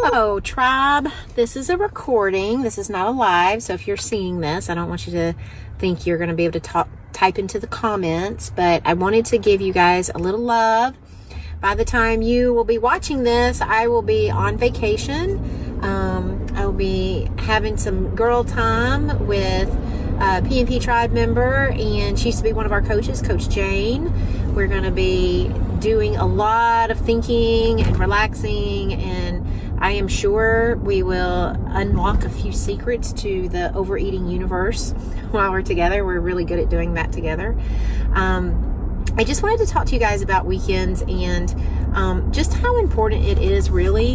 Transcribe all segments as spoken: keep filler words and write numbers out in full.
Hello, tribe. This is a recording. This is not a live. So if you're seeing this, I don't want you to think you're going to be able to talk, type into the comments. But I wanted to give you guys a little love. By the time you will be watching this, I will be on vacation. Um, I will be having some girl time with a P N P tribe member. And she used to be one of our coaches, Coach Jane. We're going to be doing a lot of thinking and relaxing, and I am sure we will unlock a few secrets to the overeating universe while we're together. We're really good at doing that together. Um, I just wanted to talk to you guys about weekends and um, just how important it is really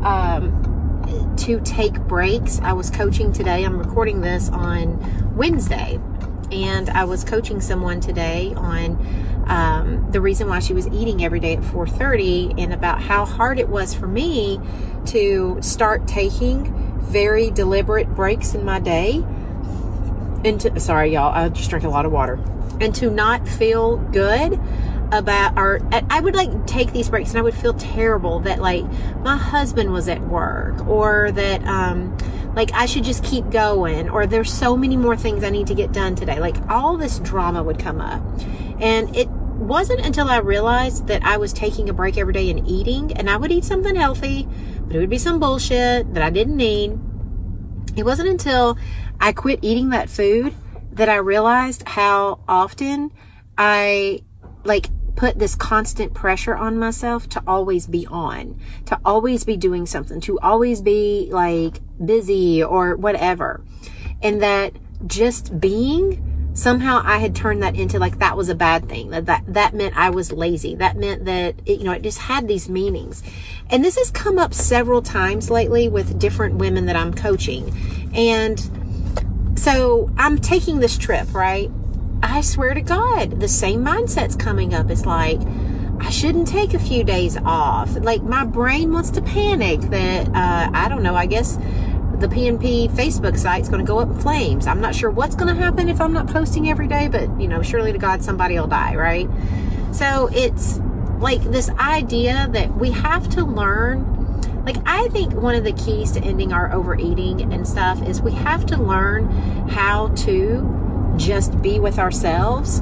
um, to take breaks. I was coaching today. I'm recording this on Wednesday, and I was coaching someone today on Um, the reason why she was eating every day at four thirty, and about how hard it was for me to start taking very deliberate breaks in my day. And to, sorry, y'all, I just drank a lot of water. And to not feel good about, or I would like take these breaks and I would feel terrible that like my husband was at work, or that um, like I should just keep going, or there's so many more things I need to get done today. Like all this drama would come up. And it wasn't until I realized that I was taking a break every day and eating, and I would eat something healthy, but it would be some bullshit that I didn't need. It wasn't until I quit eating that food that I realized how often I like put this constant pressure on myself to always be on, to always be doing something, to always be like busy or whatever. And that just being, somehow I had turned that into like that was a bad thing. That that, that meant I was lazy. That meant that, it, you know, it just had these meanings. And this has come up several times lately with different women that I'm coaching. And so I'm taking this trip, right? I swear to God, the same mindset's coming up. It's like, I shouldn't take a few days off. Like my brain wants to panic that, uh, I don't know, I guess the P N P Facebook site's going to go up in flames. I'm not sure what's going to happen if I'm not posting every day, but you know, surely to God, somebody will die, right? So it's like this idea that we have to learn. Like, I think one of the keys to ending our overeating and stuff is we have to learn how to just be with ourselves.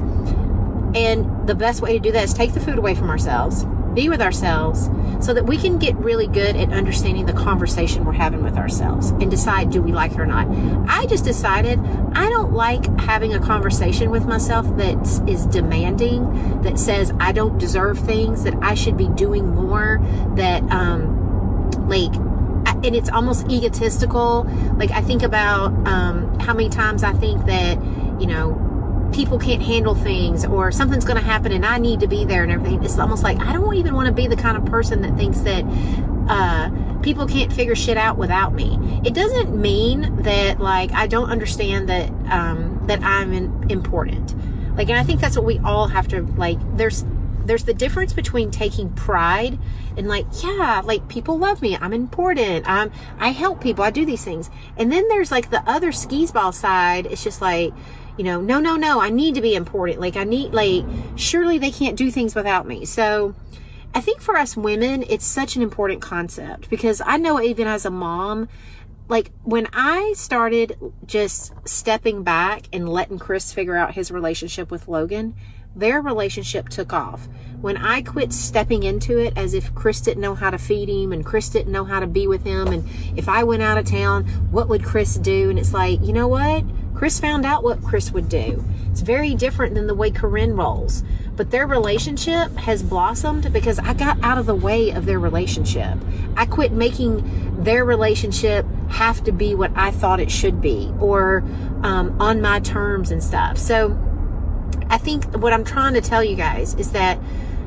And the best way to do that is take the food away from ourselves, be with ourselves, so that we can get really good at understanding the conversation we're having with ourselves and decide, do we like it or not? I just decided I don't like having a conversation with myself that is demanding, that says I don't deserve things, that I should be doing more, that, um, like, and it's almost egotistical. Like, I think about um, how many times I think that, you know, people can't handle things, or something's going to happen and I need to be there and everything. It's almost like I don't even want to be the kind of person that thinks that uh, people can't figure shit out without me. It doesn't mean that like I don't understand that um, that I'm in, important. Like, and I think that's what we all have to like. There's there's the difference between taking pride and like, yeah, like people love me, I'm important, I'm I help people, I do these things, and then there's like the other skis ball side. It's just like, you know, no, no, no, I need to be important. Like I need, like, surely they can't do things without me. So I think for us women, it's such an important concept, because I know even as a mom, like when I started just stepping back and letting Chris figure out his relationship with Logan, their relationship took off. When I quit stepping into it as if Chris didn't know how to feed him and Chris didn't know how to be with him, and if I went out of town, what would Chris do? And it's like, you know what? Chris found out what Chris would do. It's very different than the way Corinne rolls. But their relationship has blossomed because I got out of the way of their relationship. I quit making their relationship have to be what I thought it should be, or um, on my terms and stuff. So I think what I'm trying to tell you guys is that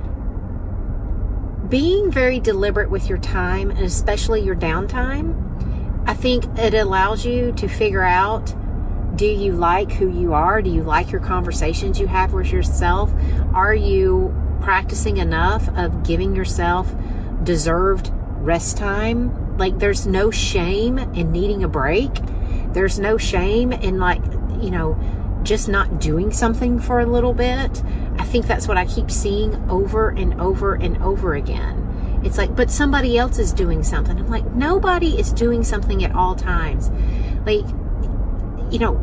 being very deliberate with your time, and especially your downtime, I think it allows you to figure out, do you like who you are? Do you like your conversations you have with yourself? Are you practicing enough of giving yourself deserved rest time? Like, there's no shame in needing a break. There's no shame in, like, you know, just not doing something for a little bit. I think that's what I keep seeing over and over and over again, It's like, but somebody else is doing something. I'm like, nobody is doing something at all times. Like, you know,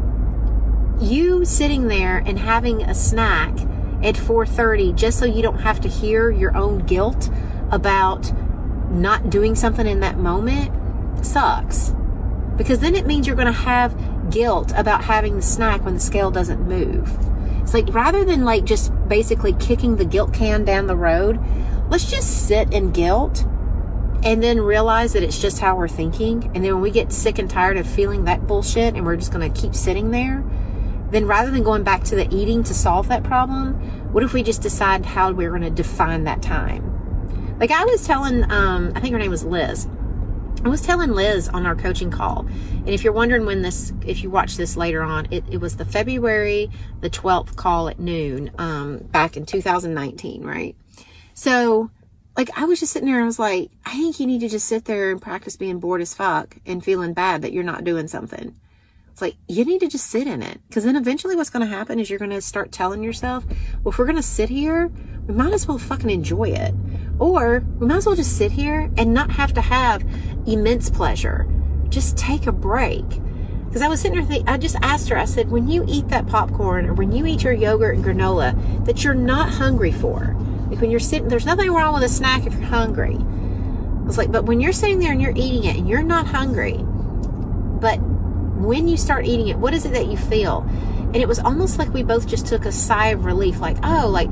you sitting there and having a snack at four thirty just so you don't have to hear your own guilt about not doing something in that moment sucks. Because then it means you're going to have guilt about having the snack when the scale doesn't move. It's like, rather than like just basically kicking the guilt can down the road, let's just sit in guilt and then realize that it's just how we're thinking. And then when we get sick and tired of feeling that bullshit and we're just going to keep sitting there, then rather than going back to the eating to solve that problem, what if we just decide how we're going to define that time? Like I was telling, um, I think her name was Liz. I was telling Liz on our coaching call, and if you're wondering when this, if you watch this later on, it, it was the February the twelfth call at noon, um, back in two thousand nineteen, right? So, like, I was just sitting there and I was like, I think you need to just sit there and practice being bored as fuck and feeling bad that you're not doing something. It's like, you need to just sit in it. Because then eventually what's going to happen is you're going to start telling yourself, well, if we're going to sit here, we might as well fucking enjoy it. Or we might as well just sit here and not have to have immense pleasure. Just take a break. Because I was sitting there thinking, I just asked her, I said, when you eat that popcorn or when you eat your yogurt and granola that you're not hungry for, like when you're sitting, there's nothing wrong with a snack if you're hungry. I was like, but when you're sitting there and you're eating it and you're not hungry, but when you start eating it, what is it that you feel? And it was almost like we both just took a sigh of relief, like, oh, like,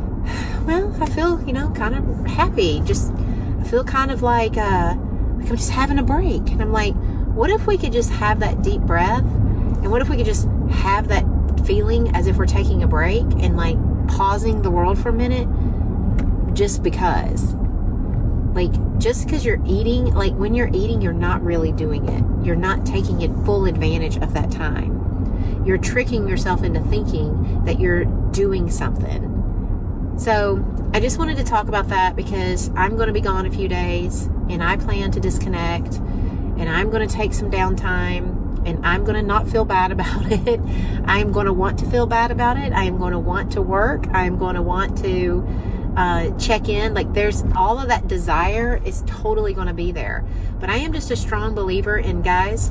well, I feel, you know, kind of happy. Just, I feel kind of like, uh, like I'm just having a break. And I'm like, what if we could just have that deep breath? And what if we could just have that feeling as if we're taking a break and like pausing the world for a minute just because? Like, just because you're eating, like when you're eating, you're not really doing it. You're not taking it full advantage of that time. You're tricking yourself into thinking that you're doing something. So I just wanted to talk about that because I'm going to be gone a few days and I plan to disconnect and I'm going to take some downtime and I'm going to not feel bad about it. I'm going to want to feel bad about it. I am going to want to work. I'm going to want to uh, check in. Like there's all of that desire is totally going to be there. But I am just a strong believer in, guys,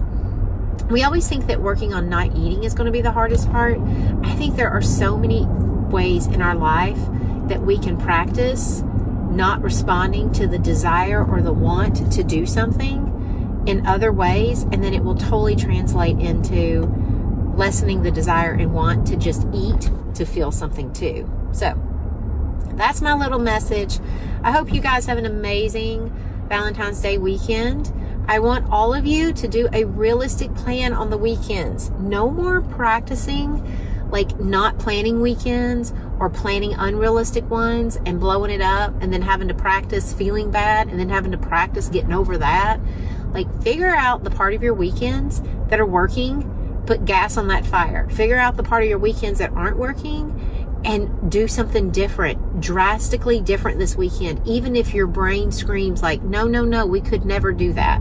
we always think that working on not eating is going to be the hardest part. I think there are so many ways in our life that we can practice not responding to the desire or the want to do something in other ways, and then it will totally translate into lessening the desire and want to just eat to feel something too. So that's my little message. I hope you guys have an amazing Valentine's Day weekend. I want all of you to do a realistic plan on the weekends. No more practicing like not planning weekends or planning unrealistic ones and blowing it up and then having to practice feeling bad and then having to practice getting over that. Like, figure out the part of your weekends that are working, put gas on that fire. Figure out the part of your weekends that aren't working and do something different, drastically different this weekend. Even if your brain screams like, no, no, no, we could never do that.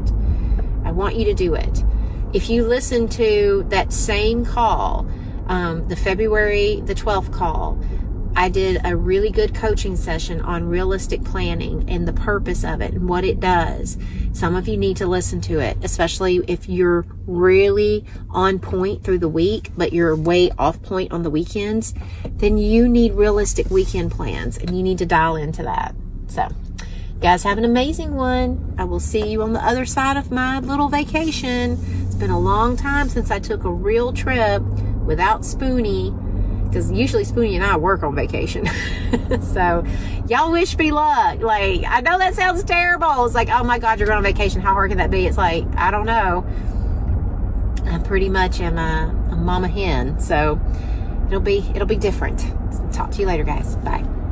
I want you to do it. If you listen to that same call, Um, the February the twelfth call, I did a really good coaching session on realistic planning and the purpose of it and what it does. Some of you need to listen to it, especially if you're really on point through the week, but you're way off point on the weekends, then you need realistic weekend plans and you need to dial into that. So, you guys have an amazing one. I will see you on the other side of my little vacation. It's been a long time since I took a real trip without Spoonie, because usually Spoonie and I work on vacation. So y'all wish me luck. Like, I know that sounds terrible. It's like, oh my God, you're going on vacation. How hard can that be? It's like, I don't know. I pretty much am a, a mama hen. So it'll be, it'll be different. Talk to you later, guys. Bye.